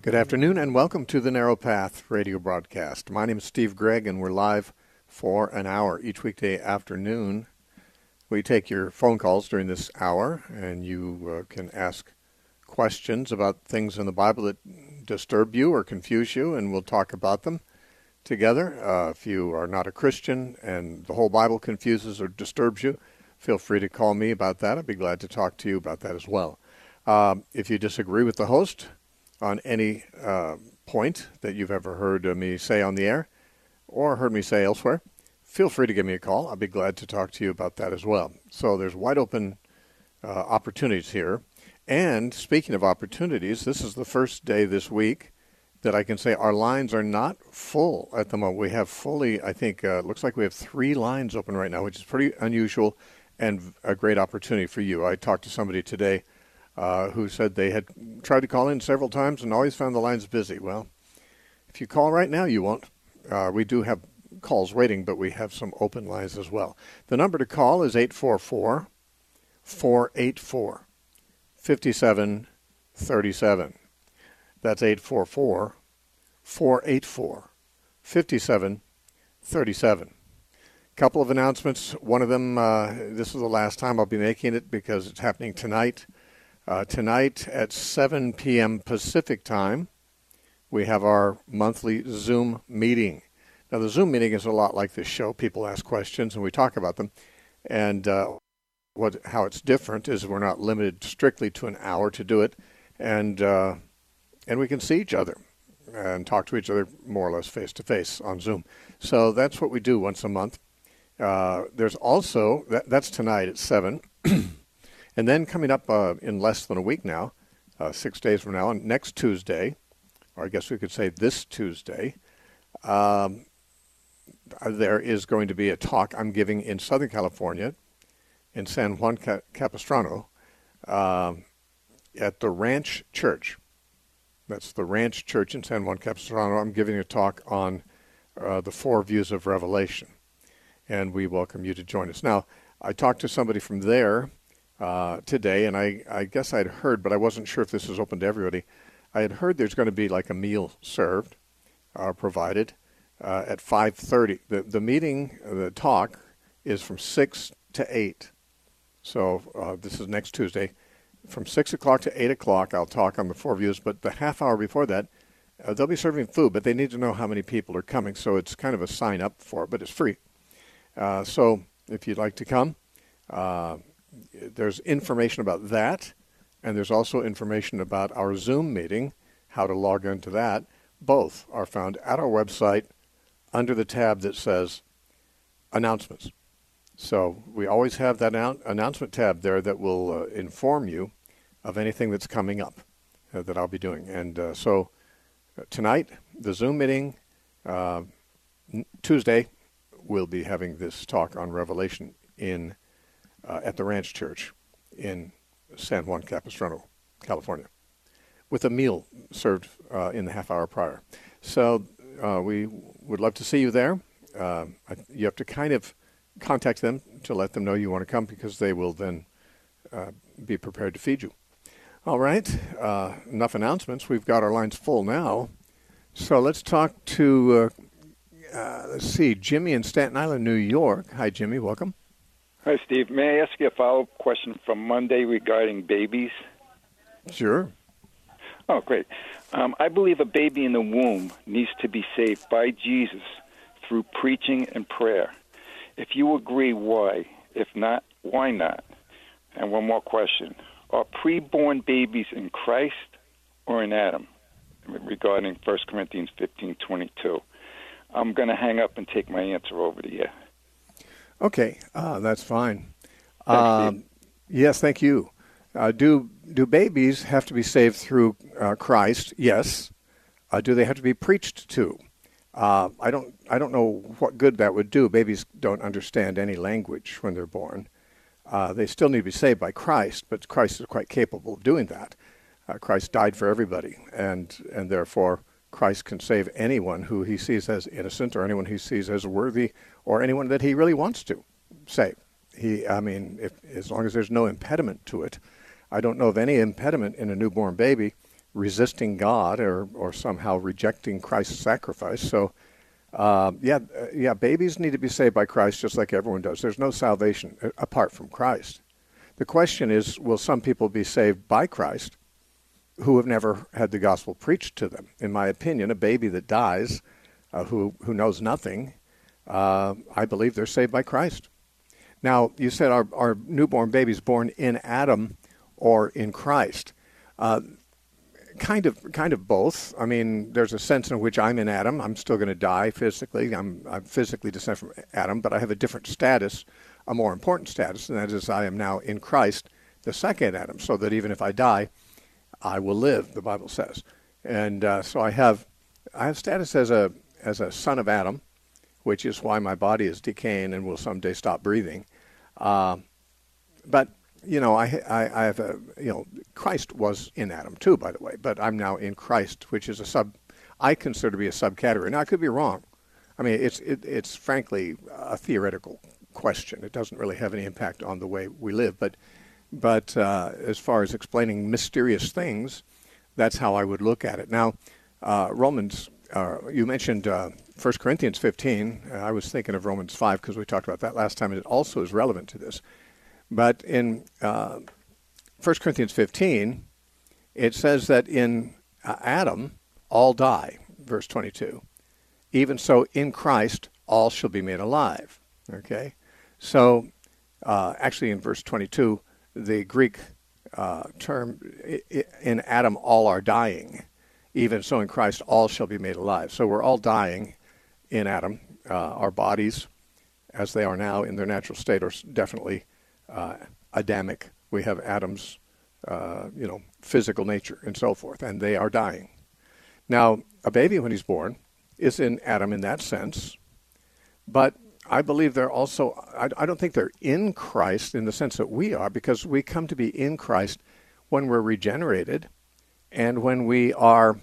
Good afternoon and welcome to the Narrow Path radio broadcast. My name is Steve Gregg and we're live for an hour each weekday afternoon. We take your phone calls during this hour and you can ask questions about things in the Bible that disturb you or confuse you, and we'll talk about them together. If you are not a Christian and the whole Bible confuses or disturbs you, feel free to call me about that. I'd be glad to talk to you about that as well. If you disagree with the host on any point that you've ever heard me say on the air or heard me say elsewhere, feel free to give me a call. I'll be glad to talk to you about that as well. So there's wide open opportunities here. And speaking of opportunities, this is the first day this week that I can say our lines are not full at the moment. We have fully, I think, looks like we have 3 lines open right now, which is pretty unusual and a great opportunity for you. I talked to somebody today who said they had tried to call in several times and always found the lines busy. Well, if you call right now, you won't. We do have calls waiting, but we have some open lines as well. The number to call is 844-484-5737. That's 844-484-5737. Couple of announcements. One of them, this is the last time I'll be making it because it's happening tonight. Tonight at 7 p.m. Pacific time, we have our monthly Zoom meeting. Now, the Zoom meeting is a lot like this show. People ask questions, and we talk about them. And how it's different is we're not limited strictly to an hour to do it. And we can see each other and talk to each other more or less face-to-face on Zoom. So that's what we do once a month. There's also, that's tonight at 7. And then coming up in less than a week now, 6 days from now, and next Tuesday, or I guess we could say this Tuesday, there is going to be a talk I'm giving in Southern California, in San Juan Capistrano, at the Ranch Church. That's the Ranch Church in San Juan Capistrano. I'm giving a talk on the 4 views of Revelation, and we welcome you to join us. Now, I talked to somebody from there today, and I guess I'd heard, but I wasn't sure if this was open to everybody. I had heard there's going to be like a meal served, provided at 5:30. The meeting, the talk, is from 6 to 8. So this is next Tuesday. From 6 o'clock to 8 o'clock, I'll talk on the 4 views, but the half hour before that, they'll be serving food, but they need to know how many people are coming, so it's kind of a sign up for it, but it's free. So if you'd like to come, there's information about that, and there's also information about our Zoom meeting, how to log into that. Both are found at our website under the tab that says Announcements. So we always have that announcement tab there that will inform you of anything that's coming up that I'll be doing. And so tonight, the Zoom meeting, Tuesday, we'll be having this talk on Revelation at the Ranch Church in San Juan Capistrano, California, with a meal served in the half hour prior. So we would love to see you there. You have to kind of contact them to let them know you want to come, because they will then be prepared to feed you. All right, enough announcements. We've got our lines full now. So let's talk to, Jimmy in Staten Island, New York. Hi, Jimmy. Welcome. Hi, Steve. May I ask you a follow-up question from Monday regarding babies? Sure. Oh, great. I believe a baby in the womb needs to be saved by Jesus through preaching and prayer. If you agree, why? If not, why not? And one more question. Are preborn babies in Christ or in Adam? Regarding 1 Corinthians 15:22. I'm going to hang up and take my answer over to you. Okay, that's fine. Thanks, yes, thank you. Do babies have to be saved through Christ? Yes. Do they have to be preached to? I don't know what good that would do. Babies don't understand any language when they're born. They still need to be saved by Christ, but Christ is quite capable of doing that. Christ died for everybody, and therefore Christ can save anyone who he sees as innocent, or anyone he sees as worthy, or anyone that he really wants to save. As long as there's no impediment to it. I don't know of any impediment in a newborn baby resisting God or somehow rejecting Christ's sacrifice. So, babies need to be saved by Christ just like everyone does. There's no salvation apart from Christ. The question is, will some people be saved by Christ who have never had the gospel preached to them? In my opinion, a baby that dies, who knows nothing, I believe they're saved by Christ. Now, you said our newborn babies born in Adam or in Christ. Kind of both. I mean, there's a sense in which I'm in Adam. I'm still going to die physically. I'm physically descended from Adam, but I have a different status, a more important status, and that is I am now in Christ, the second Adam, so that even if I die, I will live, the Bible says. And so I have status as a son of Adam, which is why my body is decaying and will someday stop breathing. But I have Christ was in Adam too, by the way, but I'm now in Christ, which is I consider to be a subcategory. Now, I could be wrong. I mean, it's frankly a theoretical question. It doesn't really have any impact on the way we live, but as far as explaining mysterious things, that's how I would look at it. Now, Romans, you mentioned 1 Corinthians 15. I was thinking of Romans 5 because we talked about that last time, and it also is relevant to this. But in 1 Corinthians 15, it says that in Adam, all die, verse 22. Even so, in Christ, all shall be made alive. Okay? So, actually in verse 22, the Greek term, in Adam, all are dying. Even so, in Christ, all shall be made alive. So we're all dying in Adam. Our bodies, as they are now in their natural state, are definitely Adamic. We have Adam's, physical nature and so forth, and they are dying. Now, a baby, when he's born, is in Adam in that sense, but I believe they're also, I don't think they're in Christ in the sense that we are, because we come to be in Christ when we're regenerated and when we are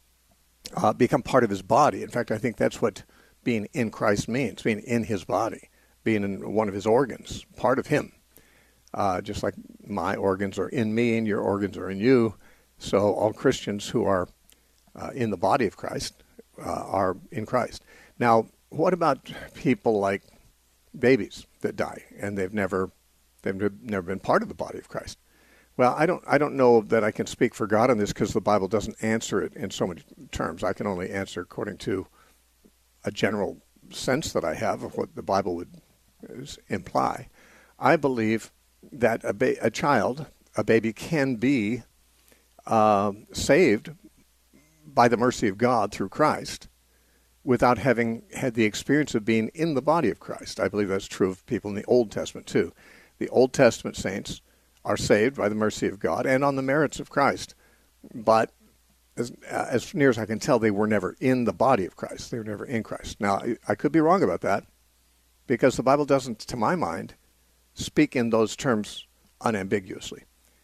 become part of his body. In fact, I think that's what being in Christ means, being in his body, being in one of his organs, part of him. Just like my organs are in me and your organs are in you, so all Christians who are in the body of Christ are in Christ. Now, what about people like babies that die and they've never been part of the body of Christ? Well, I don't know that I can speak for God on this because the Bible doesn't answer it in so many terms. I can only answer according to a general sense that I have of what the Bible would imply. I believe that a baby can be saved by the mercy of God through Christ without having had the experience of being in the body of Christ. I believe that's true of people in the Old Testament too. The Old Testament saints are saved by the mercy of God and on the merits of Christ, but as near as I can tell, they were never in the body of Christ. They were never in Christ. Now, I could be wrong about that because the Bible doesn't, to my mind, speak in those terms unambiguously.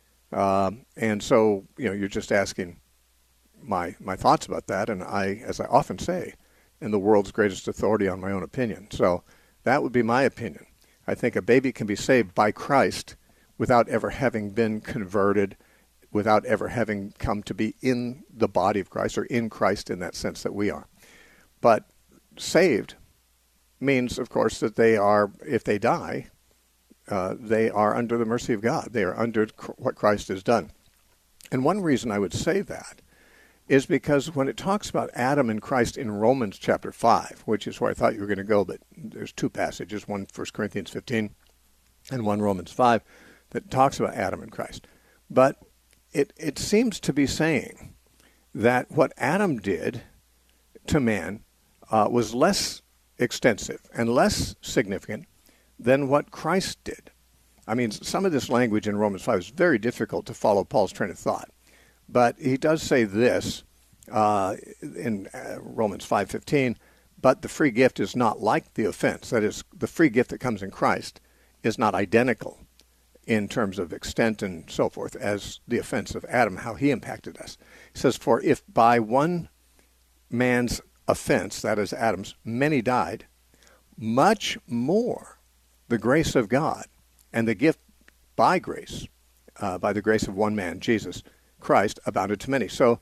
And so, you're just asking my thoughts about that, and I, as I often say, am the world's greatest authority on my own opinion. So that would be my opinion. I think a baby can be saved by Christ without ever having been converted, without ever having come to be in the body of Christ or in Christ in that sense that we are. But saved means, of course, that they are, if they die, they are under the mercy of God. They are under what Christ has done. And one reason I would say that is because when it talks about Adam and Christ in Romans chapter 5, which is where I thought you were going to go, but there's two passages, one 1 Corinthians 15 and one Romans 5, that talks about Adam and Christ. But it seems to be saying that what Adam did to man was less extensive and less significant than what Christ did. I mean, some of this language in Romans 5 is very difficult to follow Paul's train of thought. But he does say this in Romans 5:15, but the free gift is not like the offense. That is, the free gift that comes in Christ is not identical in terms of extent and so forth as the offense of Adam, how he impacted us. He says, for if by one man's offense, that is Adam's, many died, much more the grace of God and the gift by grace, by the grace of one man, Jesus, Christ abounded to many. So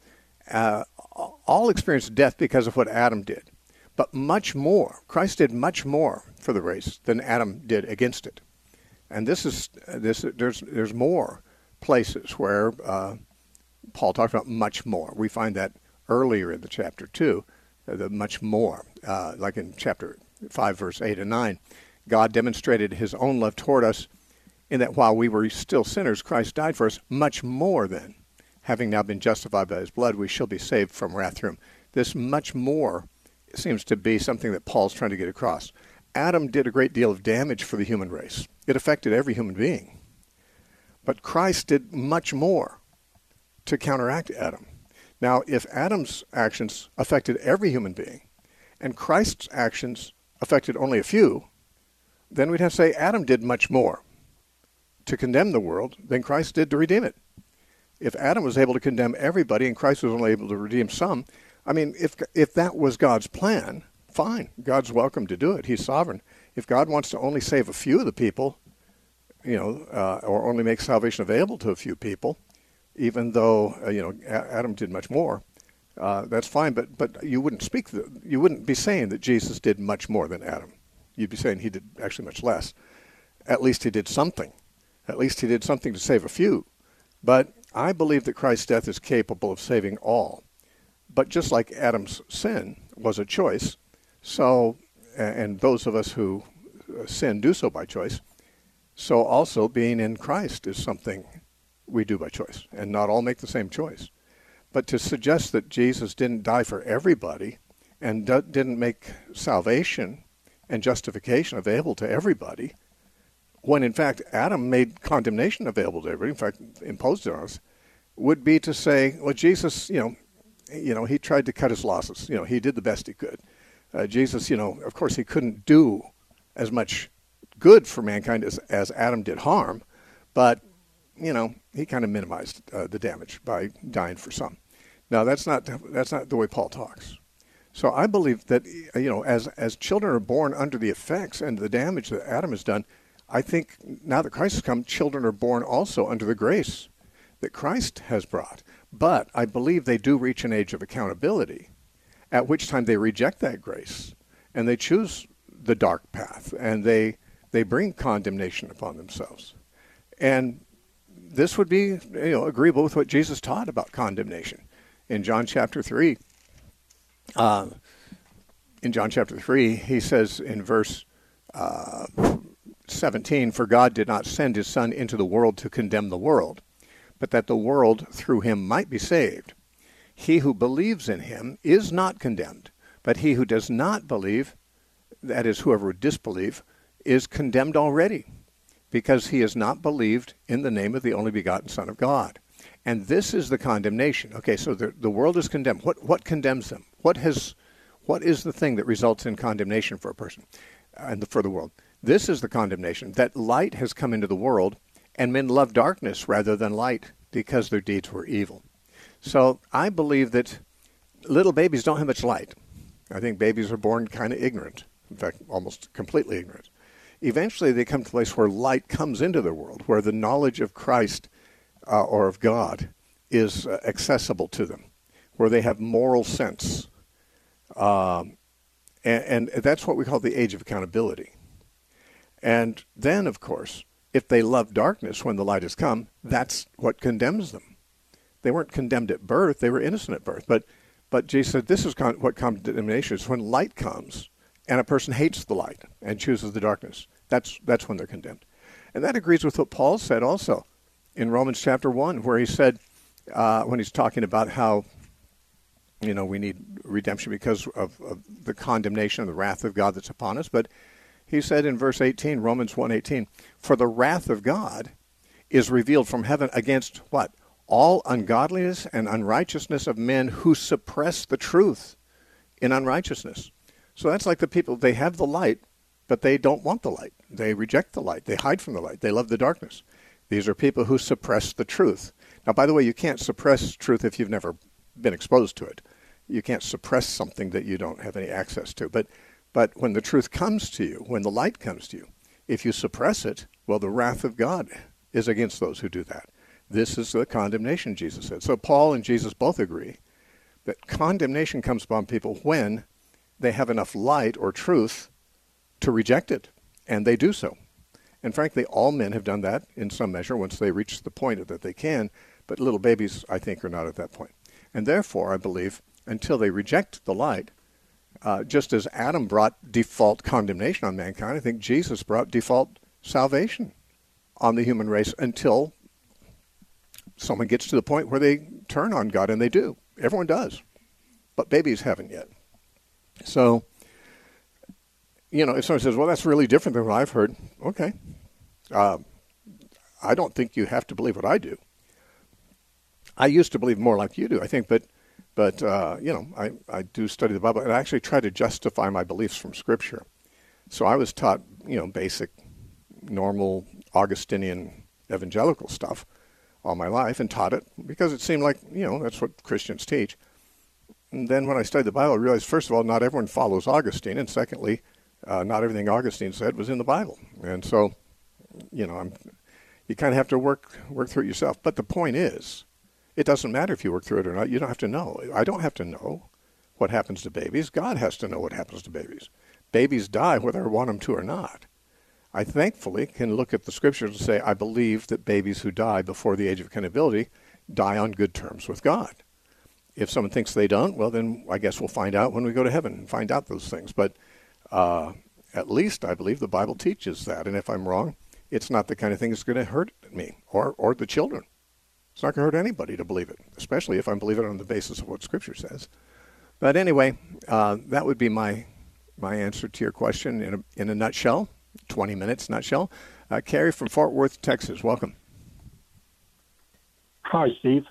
all experienced death because of what Adam did. But much more, Christ did much more for the race than Adam did against it. And there's more places where Paul talked about much more. We find that earlier in the chapter 2, the much more, like in chapter 5, verse 8 and 9. God demonstrated his own love toward us in that while we were still sinners, Christ died for us. Much more then, having now been justified by his blood, we shall be saved from wrath through him. This much more seems to be something that Paul's trying to get across. Adam did a great deal of damage for the human race. It affected every human being. But Christ did much more to counteract Adam. Now, if Adam's actions affected every human being, and Christ's actions affected only a few, then we'd have to say Adam did much more to condemn the world than Christ did to redeem it. If Adam was able to condemn everybody and Christ was only able to redeem some, I mean, if that was God's plan, fine. God's welcome to do it. He's sovereign. If God wants to only save a few of the people, or only make salvation available to a few people, even though Adam did much more, that's fine. But you wouldn't be saying that Jesus did much more than Adam. You'd be saying he did actually much less. At least he did something. At least he did something to save a few. But I believe that Christ's death is capable of saving all. But just like Adam's sin was a choice, so, and those of us who sin do so by choice, so also being in Christ is something we do by choice, and not all make the same choice. But to suggest that Jesus didn't die for everybody and didn't make salvation and justification available to everybody, when in fact Adam made condemnation available to everybody, in fact imposed it on us, would be to say, well, Jesus, he tried to cut his losses. He did the best he could. Jesus, of course he couldn't do as much good for mankind as Adam did harm, but, he kind of minimized the damage by dying for some. Now, that's not the way Paul talks. So I believe that, as children are born under the effects and the damage that Adam has done, I think now that Christ has come, children are born also under the grace that Christ has brought. But I believe they do reach an age of accountability, at which time they reject that grace, and they choose the dark path, and they bring condemnation upon themselves. And this would be, agreeable with what Jesus taught about condemnation. In John chapter 3, he says in verse 17, "For God did not send his Son into the world to condemn the world, but that the world through him might be saved. He who believes in him is not condemned, but he who does not believe, that is, whoever would disbelieve, is condemned already, because he has not believed in the name of the only begotten Son of God." And this is the condemnation. Okay, so the world is condemned. What condemns them? What is the thing that results in condemnation for a person and for the world? This is the condemnation, that light has come into the world, and men love darkness rather than light because their deeds were evil. So I believe that little babies don't have much light. I think babies are born kind of ignorant, in fact, almost completely ignorant. Eventually they come to a place where light comes into their world, where the knowledge of Christ or of God is accessible to them, where they have moral sense. And that's what we call the age of accountability. And then, of course, if they love darkness when the light has come, that's what condemns them. They weren't condemned at birth. They were innocent at birth. But Jesus said this is what condemnation is. When light comes and a person hates the light and chooses the darkness, that's when they're condemned. And that agrees with what Paul said also in Romans chapter 1, where he said, when he's talking about how, we need redemption because of the condemnation and the wrath of God that's upon us. But he said in verse 18, Romans 1:18, "For the wrath of God is revealed from heaven against" what? "All ungodliness and unrighteousness of men who suppress the truth in unrighteousness." So that's like the people, they have the light, but they don't want the light. They reject the light. They hide from the light. They love the darkness. These are people who suppress the truth. Now, by the way, you can't suppress truth if you've never been exposed to it. You can't suppress something that you don't have any access to. But when the truth comes to you, when the light comes to you, if you suppress it, well, the wrath of God is against those who do that. This is the condemnation, Jesus said. So Paul and Jesus both agree that condemnation comes upon people when they have enough light or truth to reject it, and they do so. And frankly, all men have done that in some measure once they reach the point that they can, but little babies, I think, are not at that point. And therefore, I believe, until they reject the light, just as Adam brought default condemnation on mankind, I think Jesus brought default salvation on the human race until someone gets to the point where they turn on God, and they do. Everyone does. But babies haven't yet. So, if someone says, well, that's really different than what I've heard, okay. I don't think you have to believe what I do. I used to believe more like you do, I think, but I do study the Bible, and I actually try to justify my beliefs from Scripture. So I was taught, basic, normal, Augustinian evangelical stuff all my life, and taught it because it seemed like, that's what Christians teach. And then when I studied the Bible, I realized, first of all, not everyone follows Augustine, and secondly, not everything Augustine said was in the Bible. And so, you kind of have to work through it yourself. But the point is, it doesn't matter if you work through it or not. You don't have to know. I don't have to know what happens to babies. God has to know what happens to babies. Babies die whether I want them to or not. I thankfully can look at the Scriptures and say, I believe that babies who die before the age of accountability die on good terms with God. If someone thinks they don't, well, then I guess we'll find out when we go to heaven and find out those things. But at least I believe the Bible teaches that. And if I'm wrong, it's not the kind of thing that's going to hurt me or the children. It's not going to hurt anybody to believe it, especially if I'm believing it on the basis of what Scripture says. But anyway, that would be my answer to your question in a nutshell, 20 minutes nutshell. Carrie from Fort Worth, Texas, welcome. Hi, Steve.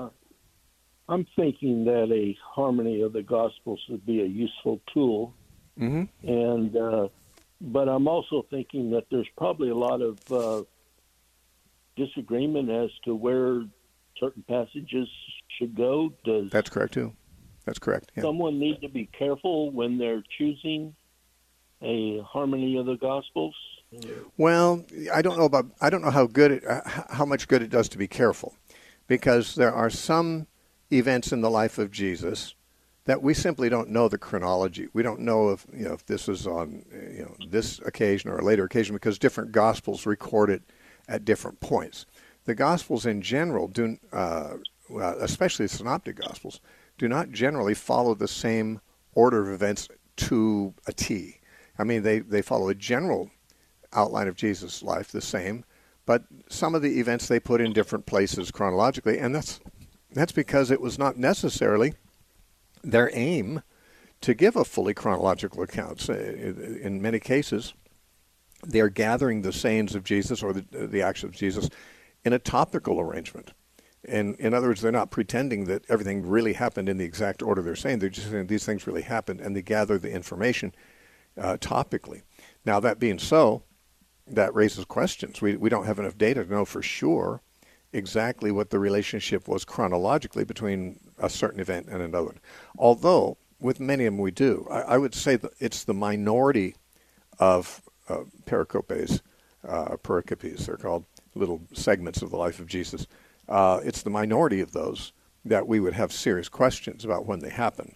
I'm thinking that a harmony of the Gospels would be a useful tool. Mm-hmm. But I'm also thinking that there's probably a lot of disagreement as to where certain passages should go. That's correct, too. That's correct. Yeah. Someone need to be careful when they're choosing a harmony of the Gospels? Well, I don't know how much good it does to be careful, because there are some events in the life of Jesus that we simply don't know the chronology. We don't know if this was on this occasion or a later occasion, because different Gospels record it at different points. The Gospels in general do, especially the Synoptic Gospels, do not generally follow the same order of events to a T. I mean, they follow a general outline of Jesus' life the same, but some of the events they put in different places chronologically, and that's because it was not necessarily their aim to give a fully chronological account. In many cases, they are gathering the sayings of Jesus or the actions of Jesus in a topical arrangement. And in other words, they're not pretending that everything really happened in the exact order they're saying. They're just saying these things really happened, and they gather the information topically. Now, that being so, that raises questions. We don't have enough data to know for sure exactly what the relationship was chronologically between a certain event and another. Although, with many of them we do. I would say that it's the minority of pericopes, they're called, little segments of the life of Jesus. It's the minority of those that we would have serious questions about when they happened.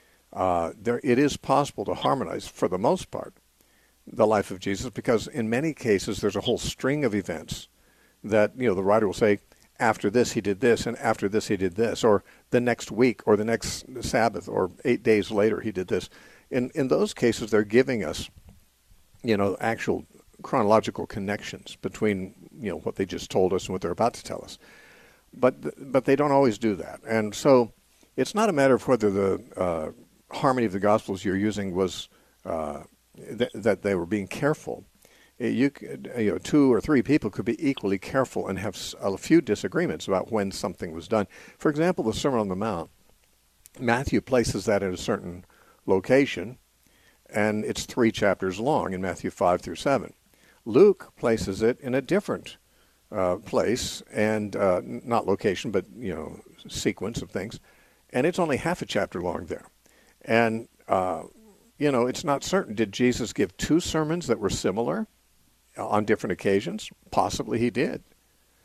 It is possible to harmonize, for the most part, the life of Jesus, because in many cases there's a whole string of events that, the writer will say, after this he did this, and after this he did this, or the next week, or the next Sabbath, or 8 days later he did this. In those cases, they're giving us, actual chronological connections between, what they just told us and what they're about to tell us. But they don't always do that. And so it's not a matter of whether the harmony of the Gospels you're using was that they were being careful. You could, 2 or 3 people could be equally careful and have a few disagreements about when something was done. For example, the Sermon on the Mount, Matthew places that at a certain location, and it's 3 chapters long in Matthew 5 through 7. Luke places it in a different place, and not location, but sequence of things, and it's only half a chapter long there. And it's not certain. Did Jesus give 2 sermons that were similar on different occasions? Possibly he did.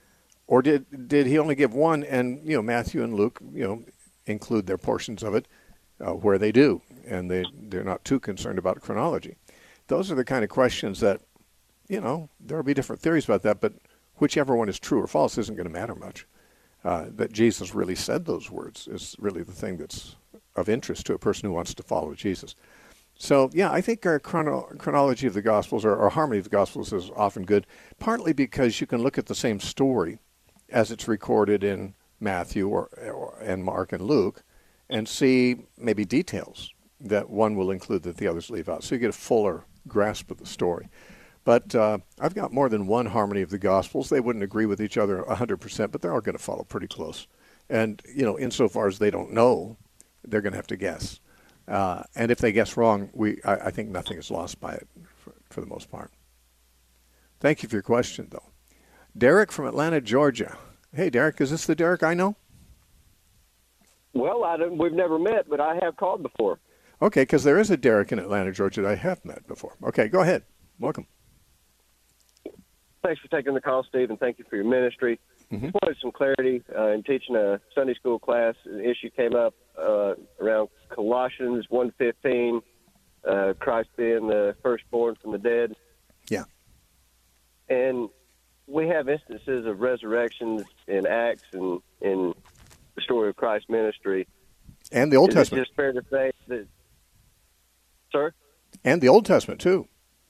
Or did he only give one? And Matthew and Luke include their portions of it where they do, and they're not too concerned about chronology. Those are the kind of questions that there will be different theories about that, but whichever one is true or false isn't going to matter much. That Jesus really said those words is really the thing that's of interest to a person who wants to follow Jesus. So, yeah, I think our chronology of the Gospels, or our harmony of the Gospels, is often good, partly because you can look at the same story as it's recorded in Matthew and Mark and Luke and see maybe details that one will include that the others leave out. So you get a fuller grasp of the story. But I've got more than one harmony of the Gospels. They wouldn't agree with each other 100%, but they're all going to follow pretty close. And, insofar as they don't know, they're going to have to guess. And if they guess wrong, I think nothing is lost by it for the most part. Thank you for your question, though. Derek from Atlanta, Georgia. Hey, Derek, is this the Derek I know? Well, we've never met, but I have called before. Okay, because there is a Derek in Atlanta, Georgia that I have met before. Okay, go ahead. Welcome. Thanks for taking the call, Steve, and thank you for your ministry. Mm-hmm. I wanted some clarity in teaching a Sunday school class. An issue came up around Colossians 1:15, Christ being the firstborn from the dead. Yeah. And we have instances of resurrections in Acts and in the story of Christ's ministry. And the Old Testament. Is it just fair to say that... Sir? And the Old Testament, too.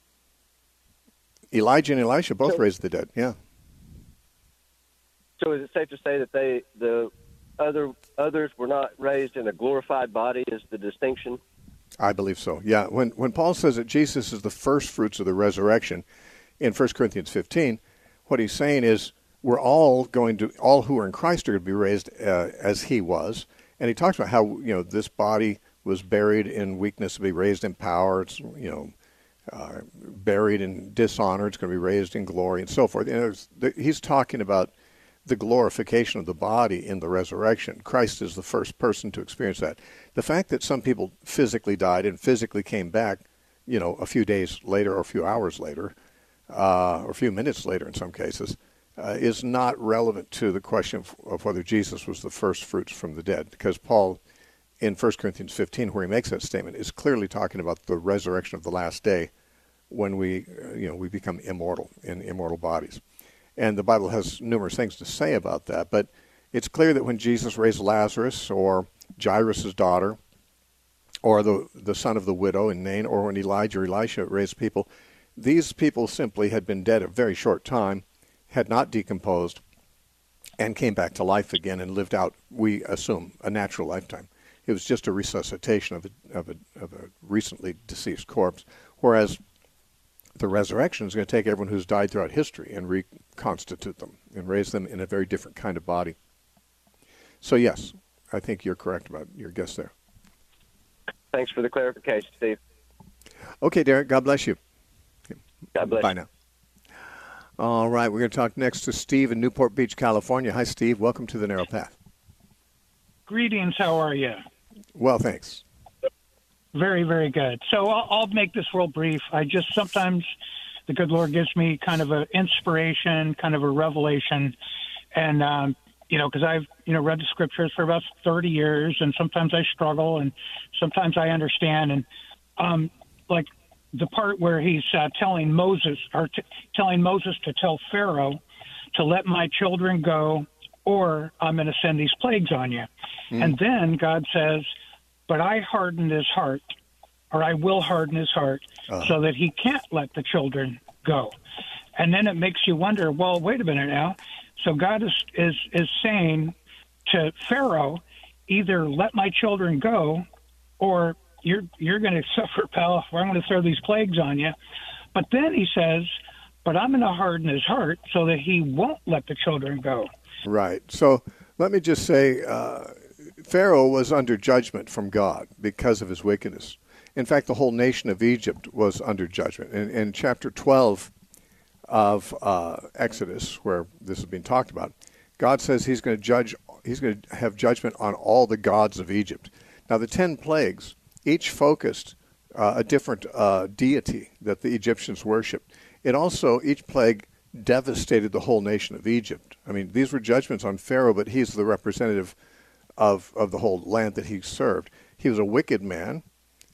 Elijah and Elisha both raised the dead, yeah. So is it safe to say that the others were not raised in a glorified body is the distinction? I believe so, yeah. When Paul says that Jesus is the first fruits of the resurrection in 1 Corinthians 15, what he's saying is all who are in Christ are going to be raised as he was. And he talks about how, this body was buried in weakness to be raised in power. It's, buried in dishonor. It's going to be raised in glory and so forth. He's talking about the glorification of the body in the resurrection. Christ is the first person to experience that. The fact that some people physically died and physically came back, a few days later or a few hours later, or a few minutes later in some cases, is not relevant to the question of whether Jesus was the first fruits from the dead, because Paul, in 1 Corinthians 15, where he makes that statement, is clearly talking about the resurrection of the last day when we become immortal in immortal bodies. And the Bible has numerous things to say about that, but it's clear that when Jesus raised Lazarus or Jairus' daughter or the son of the widow in Nain, or when Elijah or Elisha raised people, these people simply had been dead a very short time, had not decomposed, and came back to life again and lived out, we assume, a natural lifetime. It was just a resuscitation of a recently deceased corpse, whereas the resurrection is going to take everyone who's died throughout history and reconstitute them and raise them in a very different kind of body. So yes, I think you're correct about your guess there. Thanks for the clarification, Steve. Okay, Derek, God bless you. God bless Bye you. now. All right, we're going to talk next to Steve in Newport Beach, California. Hi, Steve. Welcome to the Narrow Path. Greetings. How are you? Well, thanks. Very, very good. So I'll make this real brief. Sometimes the good Lord gives me kind of an inspiration, kind of a revelation. And, because I've, read the scriptures for about 30 years, and sometimes I struggle and sometimes I understand. And like the part where he's telling Moses to tell Pharaoh to let my children go, or I'm going to send these plagues on you. And then God says, but I hardened his heart, or I will harden his heart, so that he can't let the children go. And then it makes you wonder, well, wait a minute now. So God is saying to Pharaoh, either let my children go, or you're going to suffer, pal, or I'm going to throw these plagues on you. But then he says, but I'm going to harden his heart so that he won't let the children go. Right. So let me just say, Pharaoh was under judgment from God because of his wickedness. In fact, the whole nation of Egypt was under judgment. In chapter 12 of Exodus, where this is being talked about, God says he's going to have judgment on all the gods of Egypt. Now, the 10 plagues, each focused a different deity that the Egyptians worshipped. It also, each plague devastated the whole nation of Egypt. I mean, these were judgments on Pharaoh, but he's the representative of the whole land that he served. He was a wicked man.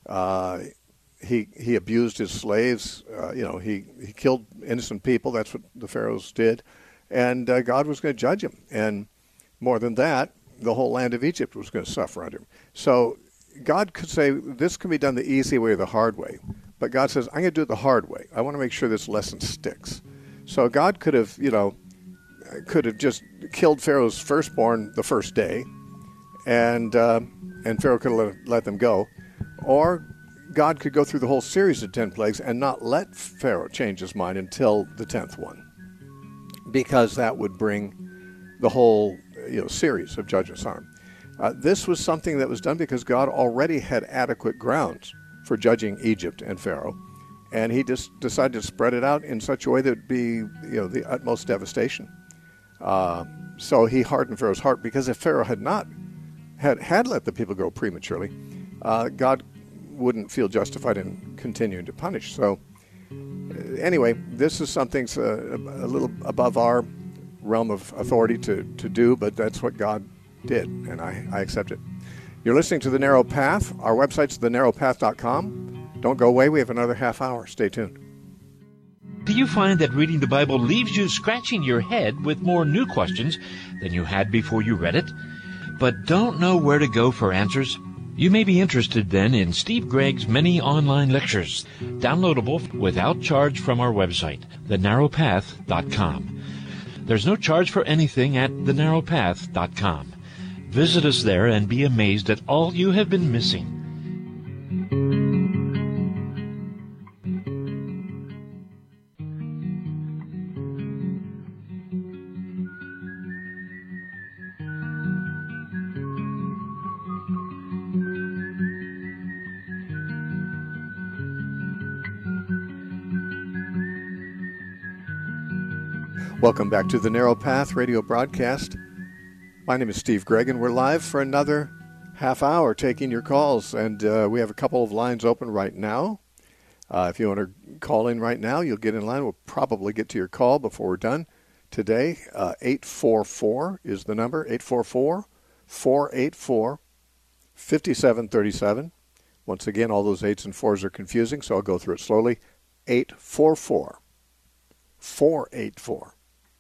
He abused his slaves. He killed innocent people. That's what the pharaohs did. And God was going to judge him. And more than that, the whole land of Egypt was going to suffer under him. So God could say, this can be done the easy way or the hard way. But God says, I'm going to do it the hard way. I want to make sure this lesson sticks. So God could have just killed Pharaoh's firstborn the first day, and Pharaoh could have let them go. Or God could go through the whole series of 10 plagues and not let Pharaoh change his mind until the 10th one, because that would bring the whole series of judgments on him. This was something that was done because God already had adequate grounds for judging Egypt and Pharaoh, and he just decided to spread it out in such a way that would be the utmost devastation. So he hardened Pharaoh's heart, because if Pharaoh had not had let the people go prematurely, God wouldn't feel justified in continuing to punish. So anyway, this is something a little above our realm of authority to do, but that's what God did, and I accept it. You're listening to The Narrow Path. Our website's thenarrowpath.com. Don't go away. We have another half hour. Stay tuned. Do you find that reading the Bible leaves you scratching your head with more new questions than you had before you read it, but don't know where to go for answers? You may be interested then in Steve Gregg's many online lectures, downloadable without charge from our website, thenarrowpath.com. There's no charge for anything at thenarrowpath.com. Visit us there and be amazed at all you have been missing. Welcome back to the Narrow Path radio broadcast. My name is Steve Gregg, and we're live for another half hour taking your calls. And we have a couple of lines open right now. If you want to call in right now, you'll get in line. We'll probably get to your call before we're done today. 844 is the number, 844-484-5737. Once again, all those 8s and 4s are confusing, so I'll go through it slowly. 844-484-5737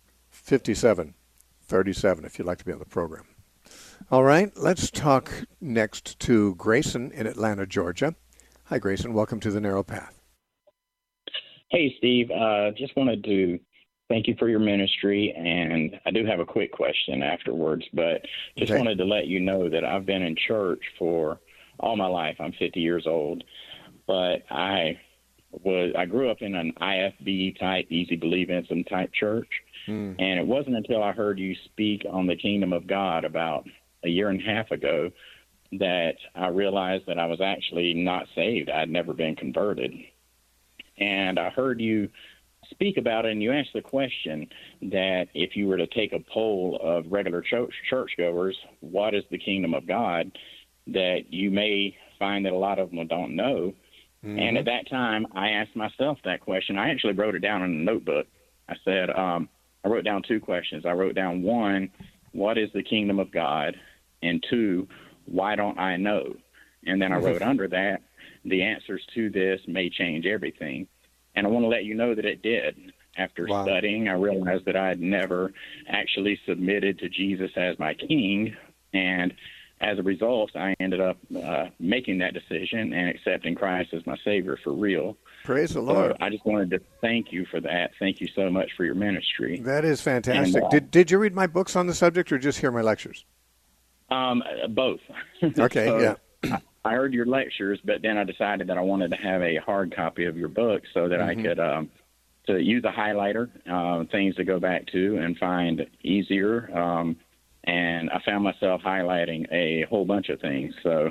if you'd like to be on the program. All right, let's talk next to Grayson in Atlanta, Georgia. Hi, Grayson. Welcome to the Narrow Path. Hey, Steve. Just wanted to thank you for your ministry, and I do have a quick question afterwards, but just wanted to let you know that I've been in church for all my life. I'm 50 years old, but I grew up in an IFB type, easy believism type church. And it wasn't until I heard you speak on the kingdom of God about a year and a half ago that I realized that I was actually not saved. I'd never been converted. And I heard you speak about it, and you asked the question that if you were to take a poll of regular churchgoers, what is the kingdom of God, that you may find that a lot of them don't know. Mm-hmm. And at that time, I asked myself that question. I actually wrote it down in a notebook. I said, I wrote down 2 questions. I wrote down 1, what is the kingdom of God? And 2, why don't I know? And then I wrote under that, the answers to this may change everything. And I want to let you know that it did. After studying, I realized that I had never actually submitted to Jesus as my king. And as a result, I ended up making that decision and accepting Christ as my Savior for real. Praise the Lord. So I just wanted to thank you for that. Thank you so much for your ministry. That is fantastic. And, did you read my books on the subject or just hear my lectures? Both. Okay, so I heard your lectures, but then I decided that I wanted to have a hard copy of your book so that I could to use a highlighter, things to go back to and find easier. And I found myself highlighting a whole bunch of things. So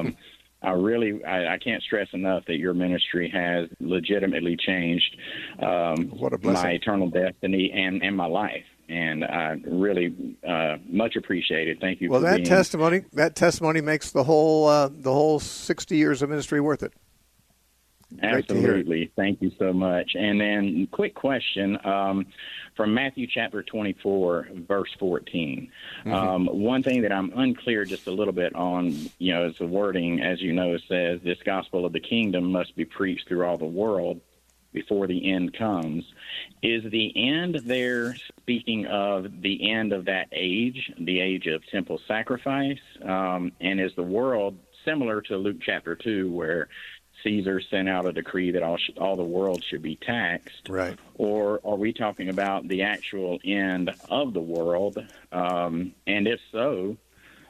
I can't stress enough that your ministry has legitimately changed what a blessing. My eternal destiny and my life. And I really much appreciate it. Thank you. Well, that testimony makes the whole 60 years of ministry worth it. Absolutely. Thank you so much. And then quick question from Matthew chapter 24, verse 14. One thing that I'm unclear just a little bit on, is the wording, as you know, says this gospel of the kingdom must be preached through all the world before the end comes. Is the end there speaking of the end of that age, the age of temple sacrifice? And is the world similar to Luke chapter 2, where Caesar sent out a decree that all the world should be taxed? Right. Or are we talking about the actual end of the world? And if so,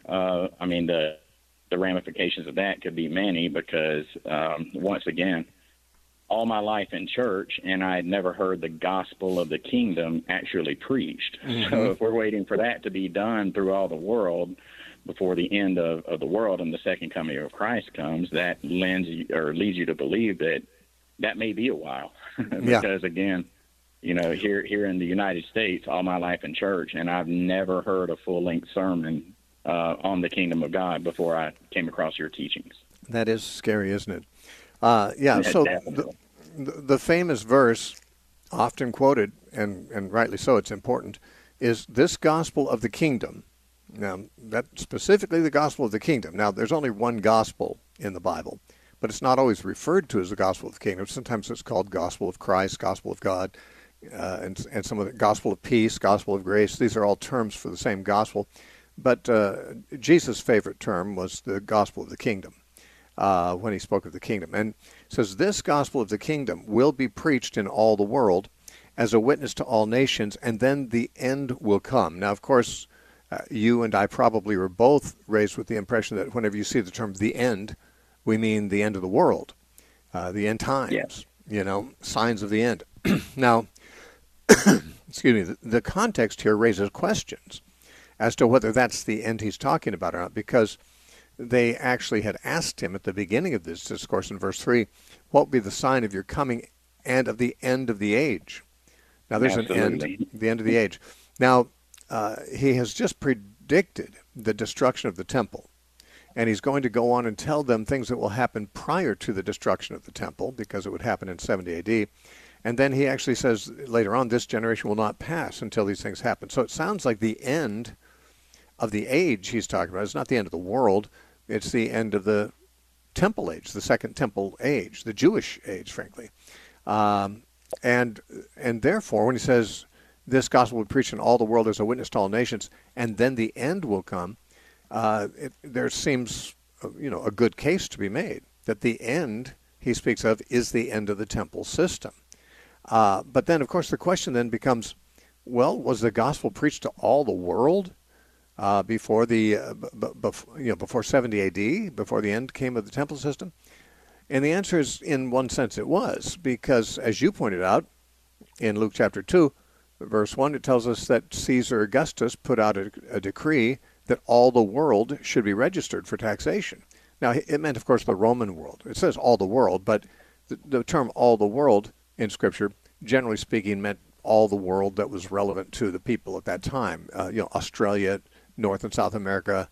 the ramifications of that could be many, because once again, all my life in church, and I had never heard the gospel of the kingdom actually preached. So if we're waiting for that to be done through all the world before the end of the world and the second coming of Christ comes, that leads you to believe that may be a while. Because again, here in the United States, all my life in church, and I've never heard a full-length sermon on the kingdom of God before I came across your teachings. That is scary, isn't it? So the famous verse, often quoted, and rightly so, it's important, is this gospel of the kingdom. Now, that's specifically the gospel of the kingdom. Now, there's only one gospel in the Bible, but it's not always referred to as the gospel of the kingdom. Sometimes it's called gospel of Christ, gospel of God, and some of the gospel of peace, gospel of grace. These are all terms for the same gospel. But Jesus' favorite term was the gospel of the kingdom when he spoke of the kingdom. And it says, this gospel of the kingdom will be preached in all the world as a witness to all nations, and then the end will come. Now, of course, you and I probably were both raised with the impression that whenever you see the term the end, we mean the end of the world, the end times, signs of the end. Now, excuse me, the context here raises questions as to whether that's the end he's talking about or not, because they actually had asked him at the beginning of this discourse in verse 3, what will be the sign of your coming and of the end of the age? Now, there's an end, the end of the age. Now, he has just predicted the destruction of the temple, and he's going to go on and tell them things that will happen prior to the destruction of the temple, because it would happen in 70 AD. And then he actually says later on, this generation will not pass until these things happen. So it sounds like the end of the age he's talking about is not the end of the world. It's the end of the temple age, the second temple age, the Jewish age, frankly. And therefore, when he says this gospel will be preached in all the world as a witness to all nations, and then the end will come, there seems, a good case to be made that the end he speaks of is the end of the temple system. But then, of course, the question then becomes, well, was the gospel preached to all the world before 70 AD, before the end came of the temple system? And the answer is, in one sense, it was, because, as you pointed out, in Luke chapter 2, verse 1, it tells us that Caesar Augustus put out a decree that all the world should be registered for taxation. Now, it meant, of course, the Roman world. It says all the world, but the term all the world in Scripture, generally speaking, meant all the world that was relevant to the people at that time. Australia, North and South America,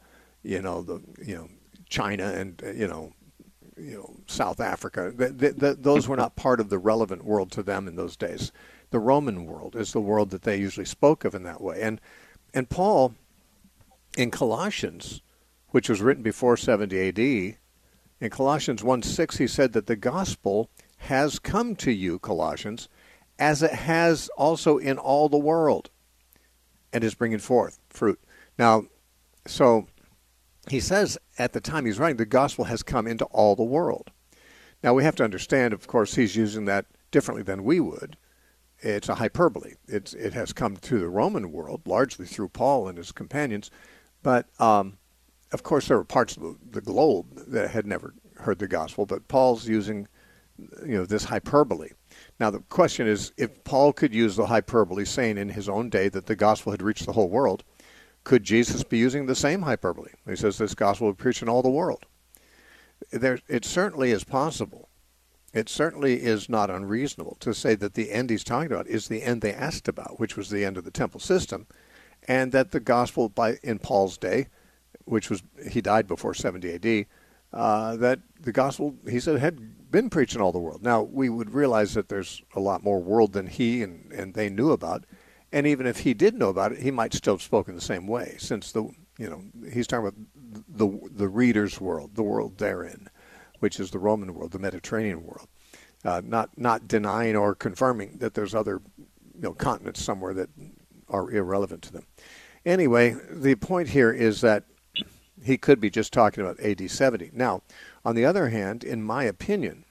China, and South Africa. Those were not part of the relevant world to them in those days. The Roman world is the world that they usually spoke of in that way. And Paul, in Colossians, which was written before 70 AD, in Colossians 1:6, he said that the gospel has come to you, Colossians, as it has also in all the world, and is bringing forth fruit. Now, so he says at the time he's writing, the gospel has come into all the world. Now, we have to understand, of course, he's using that differently than we would. It's a hyperbole. It has come to the Roman world, largely through Paul and his companions, but of course there were parts of the globe that had never heard the gospel, but Paul's using this hyperbole. Now, the question is, if Paul could use the hyperbole, saying in his own day that the gospel had reached the whole world, could Jesus be using the same hyperbole? He says this gospel will be preached in all the world. It certainly is possible. It certainly is not unreasonable to say that the end he's talking about is the end they asked about, which was the end of the temple system, and that the gospel in Paul's day, which was, he died before 70 AD, that the gospel, he said, had been preaching all the world. Now, we would realize that there's a lot more world than he and they knew about. And even if he did know about it, he might still have spoken the same way, since he's talking about the reader's world, the world therein, which is the Roman world, the Mediterranean world. Not denying or confirming that there's other continents somewhere that are irrelevant to them. Anyway, the point here is that he could be just talking about AD 70. Now, on the other hand, in my opinion,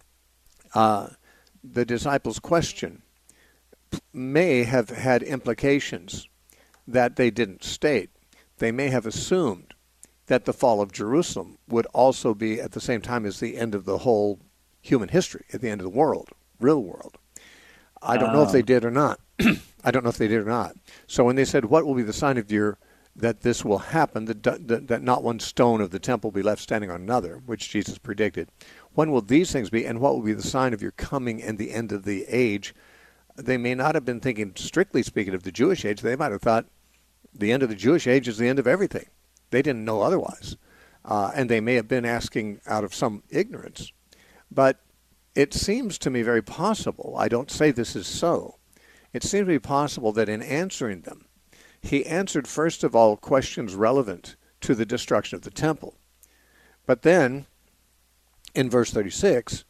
the disciples' question may have had implications that they didn't state. They may have assumed that the fall of Jerusalem would also be at the same time as the end of the whole human history, at the end of the world, real world. I don't know if they did or not. I don't know if they did or not. So when they said, what will be the sign of that this will happen, that not one stone of the temple be left standing on another, which Jesus predicted. When will these things be, and what will be the sign of your coming and the end of the age? They may not have been thinking, strictly speaking, of the Jewish age. They might have thought the end of the Jewish age is the end of everything. They didn't know otherwise. And they may have been asking out of some ignorance. But it seems to me very possible, I don't say this is so, it seems to be possible that in answering them, he answered first of all questions relevant to the destruction of the temple. But then, in verse 36,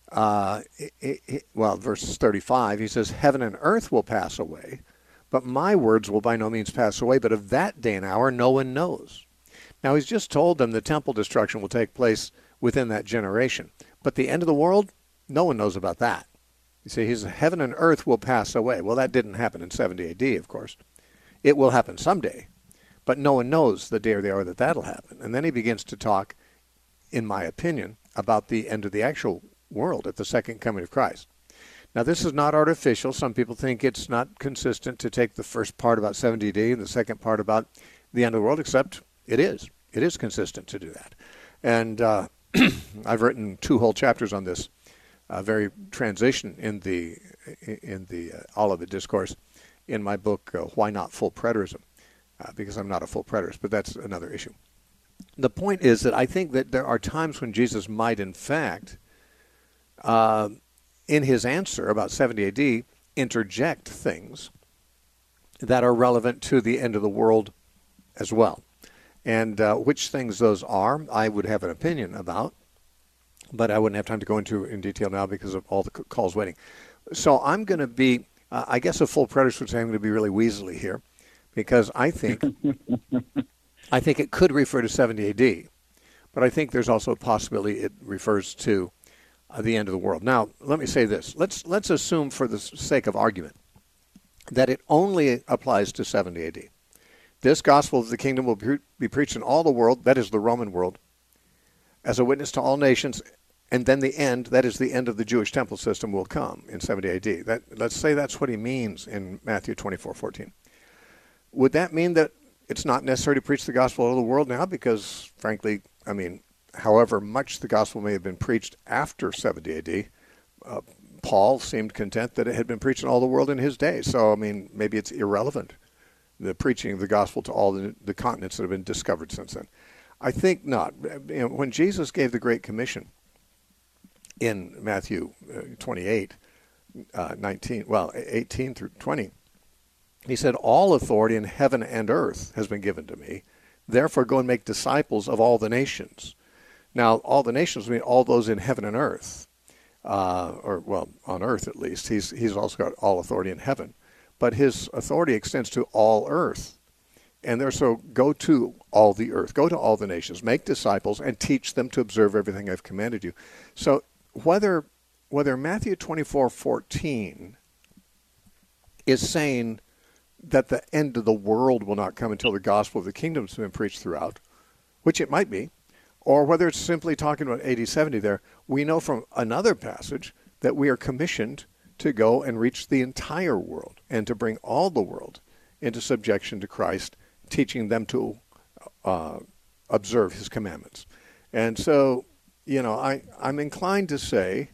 verse 35, he says, heaven and earth will pass away, but my words will by no means pass away, but of that day and hour no one knows. Now he's just told them the temple destruction will take place within that generation. But the end of the world, no one knows about that. You see, he says, heaven and earth will pass away. Well, that didn't happen in 70 AD, of course. It will happen someday, but no one knows the day or the hour that that'll happen. And then he begins to talk, in my opinion, about the end of the actual world at the second coming of Christ. Now, this is not artificial. Some people think it's not consistent to take the first part about 70 AD and the second part about the end of the world, except it is. It is consistent to do that. And I've written 2 whole chapters on this very transition in the Olivet Discourse in my book, Why Not Full Preterism, because I'm not a full preterist, but that's another issue. The point is that I think that there are times when Jesus might, in fact, in his answer about 70 AD, interject things that are relevant to the end of the world as well. And which things those are, I would have an opinion about, but I wouldn't have time to go into in detail now because of all the calls waiting. So I'm going to be, I guess a full preterist would say I'm going to be really weaselly here, because I think it could refer to 70 AD, but I think there's also a possibility it refers to the end of the world. Now, let me say this. Let's assume, for the sake of argument, that it only applies to 70 AD. This gospel of the kingdom will be preached in all the world, that is the Roman world, as a witness to all nations, and then the end, that is the end of the Jewish temple system, will come in 70 AD. Let's say that's what he means in Matthew 24:14. Would that mean that it's not necessary to preach the gospel all over the world now? Because, frankly, I mean, however much the gospel may have been preached after 70 AD, Paul seemed content that it had been preached in all the world in his day. So, I mean, maybe it's irrelevant, the preaching of the gospel to all the continents that have been discovered since then. I think not. When Jesus gave the Great Commission in Matthew 28, 18 through 20, he said, all authority in heaven and earth has been given to me. Therefore, go and make disciples of all the nations. Now, all the nations mean all those in heaven and earth, on earth at least. He's also got all authority in heaven. But his authority extends to all earth. And so go to all the earth, go to all the nations, make disciples, and teach them to observe everything I've commanded you. So whether Matthew 24:14 is saying that the end of the world will not come until the gospel of the kingdom has been preached throughout, which it might be, or whether it's simply talking about AD 70 there, we know from another passage that we are commissioned to go and reach the entire world and to bring all the world into subjection to Christ, teaching them to observe his commandments. And so, I'm inclined to say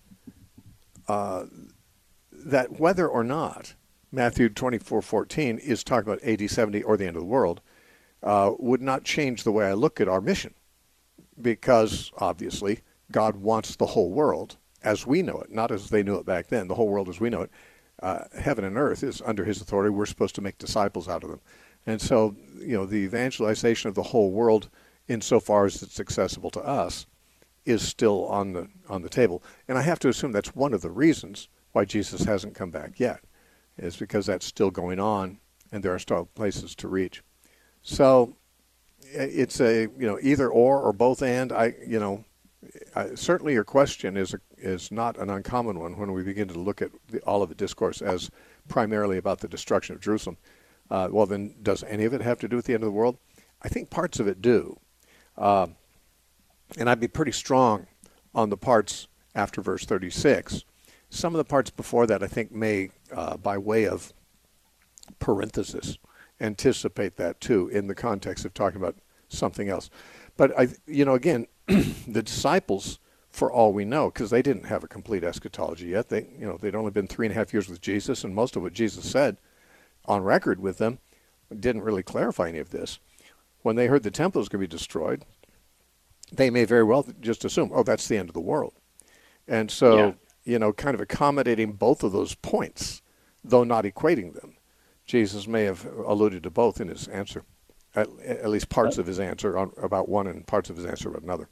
that whether or not Matthew 24:14 is talking about AD 70 or the end of the world would not change the way I look at our mission, because obviously God wants the whole world as we know it, not as they knew it back then, the whole world as we know it. Heaven and earth is under his authority. We're supposed to make disciples out of them. And so, the evangelization of the whole world, insofar as it's accessible to us, is still on the table. And I have to assume that's one of the reasons why Jesus hasn't come back yet, is because that's still going on, and there are still places to reach. So it's a either or both and. Certainly your question is not an uncommon one when we begin to look at the Olivet Discourse as primarily about the destruction of Jerusalem. Well, then, does any of it have to do with the end of the world? I think parts of it do. And I'd be pretty strong on the parts after verse 36. Some of the parts before that, I think, may, by way of parenthesis, anticipate that too in the context of talking about something else. But again, the disciples, for all we know, because they didn't have a complete eschatology yet, they'd only been 3.5 years with Jesus, and most of what Jesus said on record with them didn't really clarify any of this. When they heard the temple was going to be destroyed, they may very well just assume, that's the end of the world. And so, kind of accommodating both of those points, though not equating them. Jesus may have alluded to both in his answer, at least parts of his answer about one and parts of his answer about another.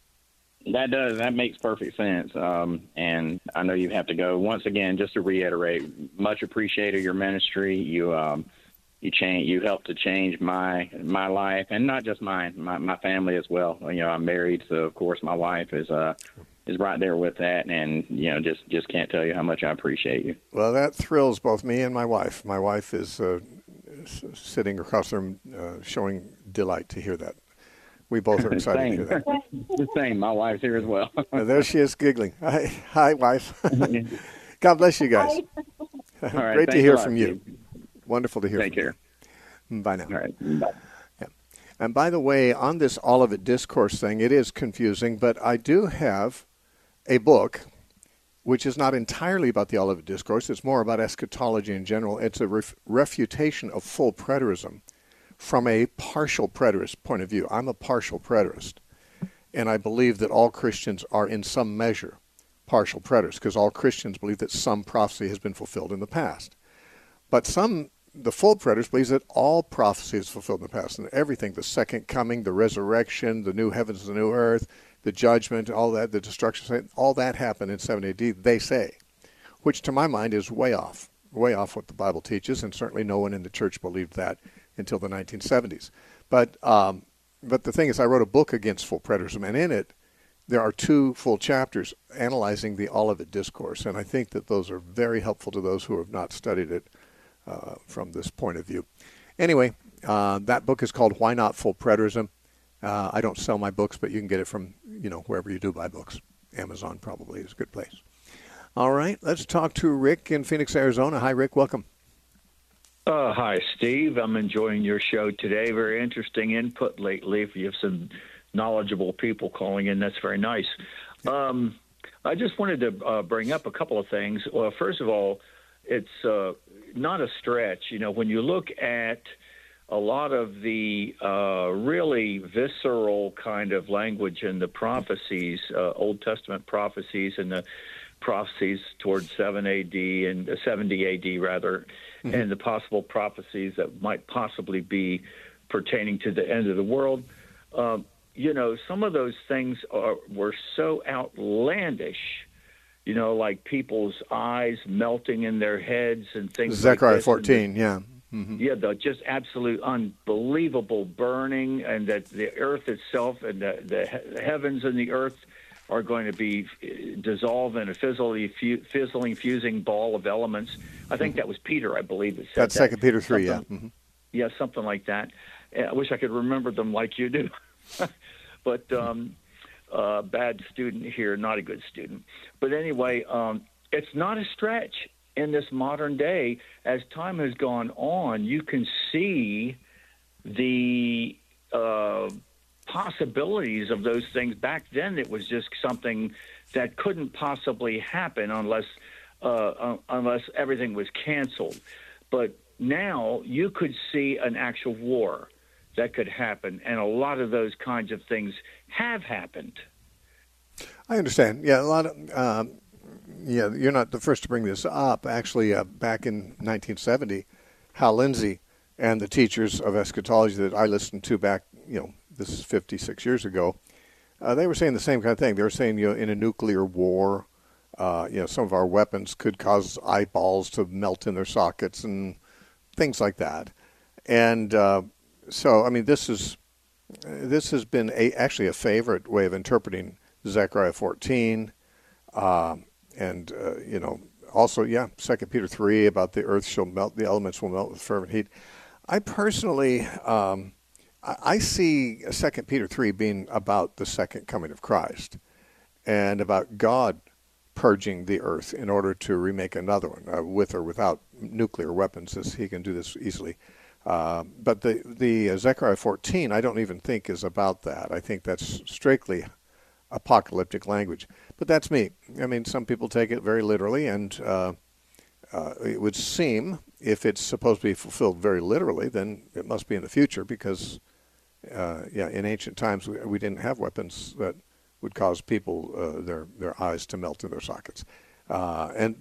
That makes perfect sense. And I know you have to go. Once again, just to reiterate, much appreciated your ministry. You helped to change my life, and not just mine, my family as well. I'm married, so of course my wife is right there with that, and just can't tell you how much I appreciate you. Well, that thrills both me and my wife. My wife is sitting across the room, showing delight to hear that. We both are excited to hear that. The same. My wife's here as well. There she is, giggling. Hi, wife. God bless you guys. All right, great to hear from you. Wonderful to hear from you. Take care. Bye now. All right. Bye. Yeah. And by the way, on this Olivet Discourse thing, it is confusing, but I do have a book which is not entirely about the Olivet Discourse. It's more about eschatology in general. It's a refutation of full preterism from a partial preterist point of view. I'm a partial preterist, and I believe that all Christians are in some measure partial preterists, because all Christians believe that some prophecy has been fulfilled in the past. But the full preterist believes that all prophecy is fulfilled in the past, and everything, the second coming, the resurrection, the new heavens, the new earth, the judgment, all that, the destruction, all that happened in 70 AD, they say, which to my mind is way off what the Bible teaches, and certainly no one in the church believed that until the 1970s. But the thing is, I wrote a book against full preterism, and in it, there are 2 full chapters analyzing the Olivet Discourse, and I think that those are very helpful to those who have not studied it from this point of view. Anyway, that book is called Why Not Full Preterism. I don't sell my books, but you can get it from, wherever you do buy books. Amazon probably is a good place. All right, let's talk to Rick in Phoenix, Arizona. Hi, Rick. Welcome. Hi, Steve. I'm enjoying your show today. Very interesting input lately. You have some knowledgeable people calling in. That's very nice. I just wanted to bring up a couple of things. Well, first of all, it's not a stretch. When you look at a lot of the really visceral kind of language in the prophecies, Old Testament prophecies, and the prophecies towards 7 AD and 70 AD rather, and the possible prophecies that might possibly be pertaining to the end of the world. Some of those things were so outlandish, like people's eyes melting in their heads and things Zechariah like this. 14, yeah. Mm-hmm. Yeah, the just absolute unbelievable burning, and that the earth itself and the heavens and the earth are going to be dissolved in a fizzling, fusing ball of elements. I think that was Peter, I believe, that said That's 2 Peter 3, yeah. Mm-hmm. Yeah, something like that. I wish I could remember them like you do. But bad student here, not a good student. But anyway, it's not a stretch in this modern day. As time has gone on, you can see the possibilities of those things. Back then, it was just something that couldn't possibly happen unless everything was canceled. But now you could see an actual war that could happen, and a lot of those kinds of things have happened. I understand. Yeah, a lot of Yeah, you're not the first to bring this up. Actually, back in 1970, Hal Lindsey and the teachers of eschatology that I listened to back, this is 56 years ago, they were saying the same kind of thing. They were saying, in a nuclear war, some of our weapons could cause eyeballs to melt in their sockets and things like that. And so, I mean, this has been actually a favorite way of interpreting Zechariah 14, and also, 2 Peter 3 about the earth shall melt, the elements will melt with fervent heat. I personally, I see 2 Peter 3 being about the second coming of Christ and about God purging the earth in order to remake another one, with or without nuclear weapons, as he can do this easily. But the Zechariah 14, I don't even think is about that. I think that's strictly apocalyptic language. But that's me. I mean, some people take it very literally, and it would seem, if it's supposed to be fulfilled very literally, then it must be in the future, because, in ancient times we didn't have weapons that would cause people their eyes to melt in their sockets, and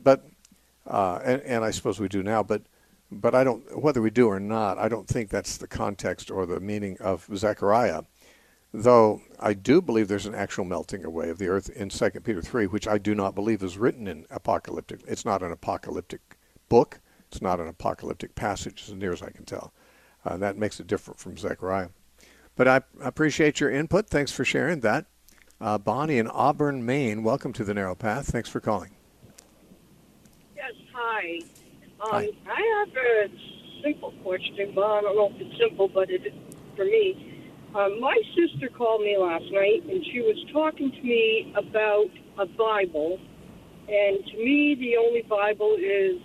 I suppose we do now, but I don't, whether we do or not, I don't think that's the context or the meaning of Zechariah. Though I do believe there's an actual melting away of the earth in 2 Peter 3, which I do not believe is written in apocalyptic. It's not an apocalyptic book. It's not an apocalyptic passage, as near as I can tell. That makes it different from Zechariah. But I appreciate your input. Thanks for sharing that. Bonnie in Auburn, Maine, welcome to the Narrow Path. Thanks for calling. Yes, hi. Hi. I have a simple question, but I don't know if it's simple, but it is for me. My sister called me last night, and she was talking to me about a Bible. And to me, the only Bible is,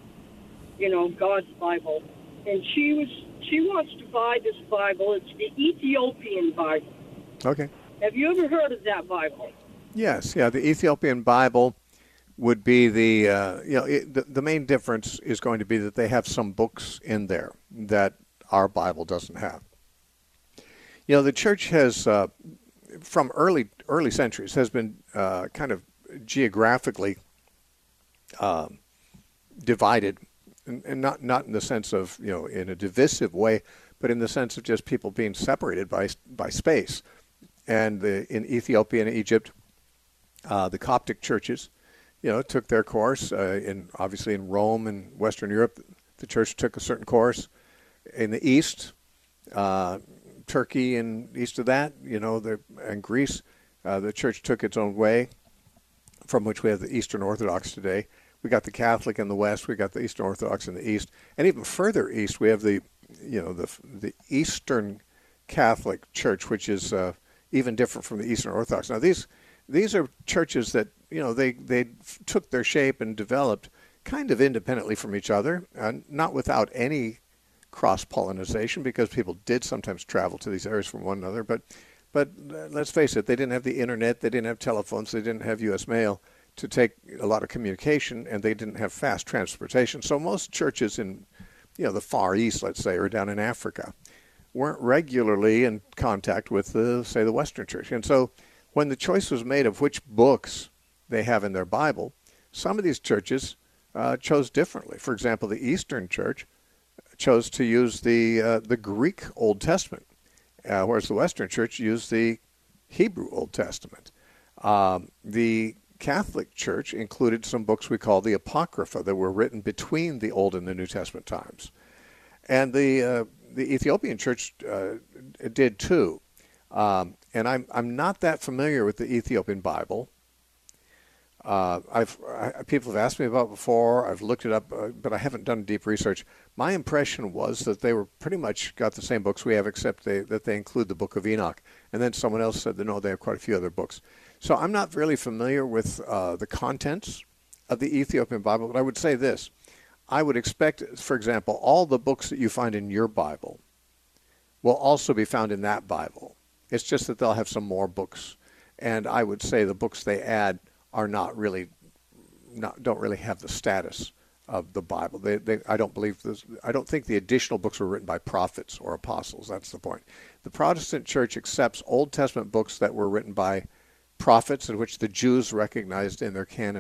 God's Bible. And she wants to buy this Bible. It's the Ethiopian Bible. Okay. Have you ever heard of that Bible? Yes, yeah. The Ethiopian Bible would be the main difference is going to be that they have some books in there that our Bible doesn't have. The church has, from early centuries, has been kind of geographically divided, and not in the sense of, in a divisive way, but in the sense of just people being separated by space. And in Ethiopia and Egypt, the Coptic churches, took their course. Obviously in Rome and Western Europe, the church took a certain course. In the East, Turkey and east of that, and Greece, the church took its own way, from which we have the Eastern Orthodox today. We got the Catholic in the West, we got the Eastern Orthodox in the East, and even further east, we have the Eastern Catholic Church, which is even different from the Eastern Orthodox. Now, these are churches that they took their shape and developed kind of independently from each other, not without any cross-pollination, because people did sometimes travel to these areas from one another. But let's face it, they didn't have the internet, they didn't have telephones, they didn't have U.S. mail to take a lot of communication, and they didn't have fast transportation. So most churches in the Far East, let's say, or down in Africa, weren't regularly in contact with the Western Church. And so when the choice was made of which books they have in their Bible, some of these churches chose differently. For example, the Eastern Church chose to use the Greek Old Testament, whereas the Western Church used the Hebrew Old Testament. The Catholic Church included some books we call the Apocrypha that were written between the Old and the New Testament times. And the Ethiopian Church did too. And I'm not that familiar with the Ethiopian Bible. People have asked me about it before. I've looked it up, but I haven't done deep research. My impression was that they were pretty much got the same books we have, except that they include the Book of Enoch. And then someone else said that no, they have quite a few other books. So I'm not really familiar with the contents of the Ethiopian Bible, but I would say this. I would expect, for example, all the books that you find in your Bible will also be found in that Bible. It's just that they'll have some more books. And I would say the books they add are don't really have the status of the Bible. I don't think the additional books were written by prophets or apostles. That's the point. The Protestant Church accepts Old Testament books that were written by prophets, in which the Jews recognized in their canon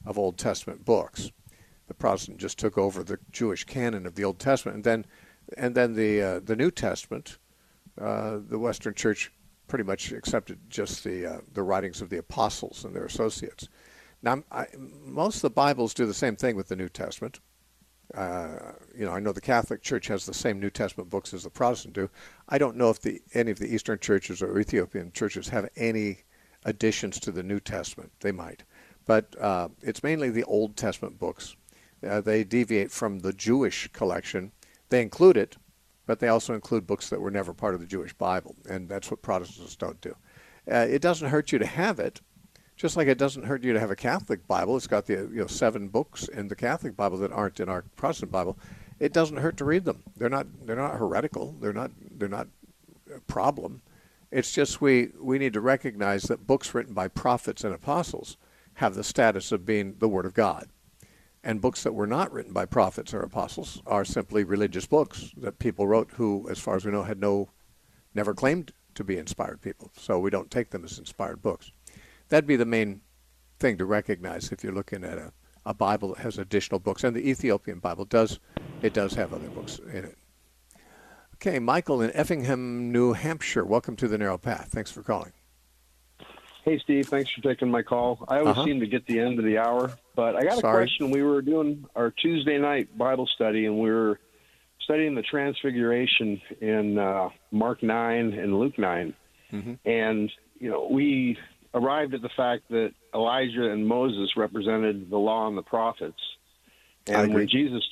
of Old Testament books. The Protestant just took over the Jewish canon of the Old Testament, and then the New Testament. The Western Church pretty much accepted just the writings of the apostles and their associates. Now, most of the Bibles do the same thing with the New Testament. I know the Catholic Church has the same New Testament books as the Protestant do. I don't know if any of the Eastern churches or Ethiopian churches have any additions to the New Testament. They might. But it's mainly the Old Testament books. They deviate from the Jewish collection. They include it, but they also include books that were never part of the Jewish Bible, and that's what Protestants don't do. It doesn't hurt you to have it, just like it doesn't hurt you to have a Catholic Bible. It's got the 7 books in the Catholic Bible that aren't in our Protestant Bible. It doesn't hurt to read them. They're not heretical. They're not a problem. It's just we need to recognize that books written by prophets and apostles have the status of being the Word of God. And books that were not written by prophets or apostles are simply religious books that people wrote who, as far as we know, had never claimed to be inspired people. So we don't take them as inspired books. That'd be the main thing to recognize if you're looking at a Bible that has additional books. And the Ethiopian Bible does have other books in it. Okay, Michael in Effingham, New Hampshire. Welcome to the Narrow Path. Thanks for calling. Hey, Steve. Thanks for taking my call. I always seem to get the end of the hour, but I got a question. We were doing our Tuesday night Bible study, and we were studying the Transfiguration in Mark 9 and Luke 9. Mm-hmm. And, we arrived at the fact that Elijah and Moses represented the law and the prophets. And when Jesus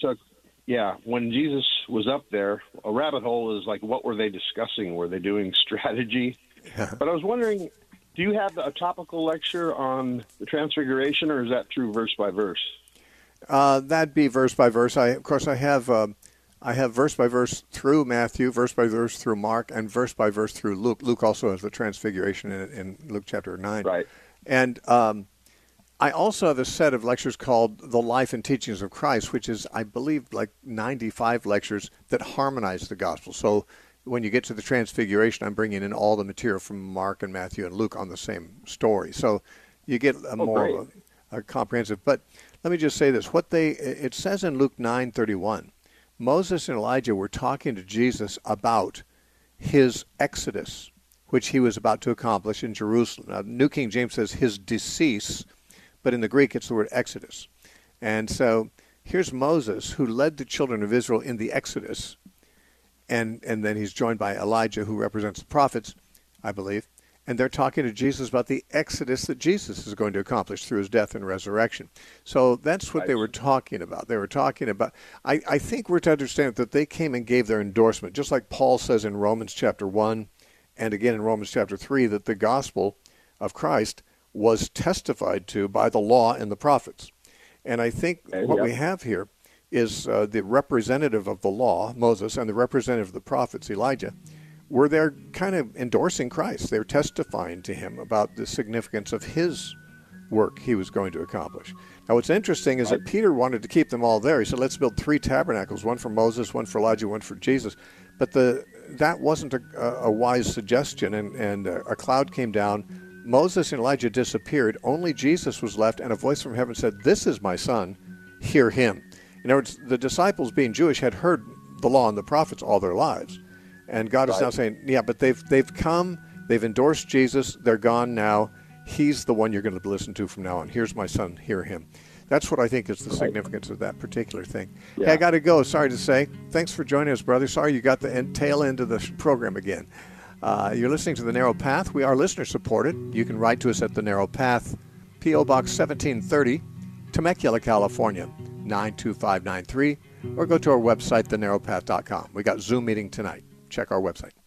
was up there, a rabbit hole is like, what were they discussing? Were they doing strategy? Yeah. But I was wondering, do you have a topical lecture on the Transfiguration, or is that true verse by verse? That'd be verse by verse. I have verse by verse through Matthew, verse by verse through Mark, and verse by verse through Luke. Luke also has the Transfiguration in Luke chapter 9. Right. And I also have a set of lectures called The Life and Teachings of Christ, which is, I believe, like 95 lectures that harmonize the gospel. So when you get to the Transfiguration, I'm bringing in all the material from Mark and Matthew and Luke on the same story. So you get a comprehensive. But let me just say this. It says in Luke 9:31, Moses and Elijah were talking to Jesus about his exodus, which he was about to accomplish in Jerusalem. Now, New King James says his decease, but in the Greek it's the word exodus. And so here's Moses, who led the children of Israel in the exodus, and then he's joined by Elijah, who represents the prophets, I believe, and they're talking to Jesus about the exodus that Jesus is going to accomplish through his death and resurrection. So that's what they were talking about. They were talking about, I think we're to understand that they came and gave their endorsement, just like Paul says in Romans chapter 1 and again in Romans chapter 3, that the gospel of Christ was testified to by the law and the prophets. And I think what we have here is the representative of the law, Moses, and the representative of the prophets, Elijah, were there kind of endorsing Christ. They were testifying to him about the significance of his work he was going to accomplish. Now, what's interesting is that Peter wanted to keep them all there. He said, let's build 3 tabernacles, one for Moses, one for Elijah, one for Jesus. But that wasn't a wise suggestion, and a cloud came down. Moses and Elijah disappeared. Only Jesus was left, and a voice from heaven said, this is my son, hear him. In other words, the disciples, being Jewish, had heard the law and the prophets all their lives. And God is now saying, yeah, but they've come, they've endorsed Jesus, they're gone now. He's the one you're going to listen to from now on. Here's my son, hear him. That's what I think is the significance of that particular thing. Yeah. Hey, I got to go, sorry to say. Thanks for joining us, brother. Sorry you got the tail end of the program again. You're listening to The Narrow Path. We are listener-supported. You can write to us at The Narrow Path, P.O. Box 1730, Temecula, California, 92593, or go to our website, thenarrowpath.com. We got Zoom meeting tonight. Check our website.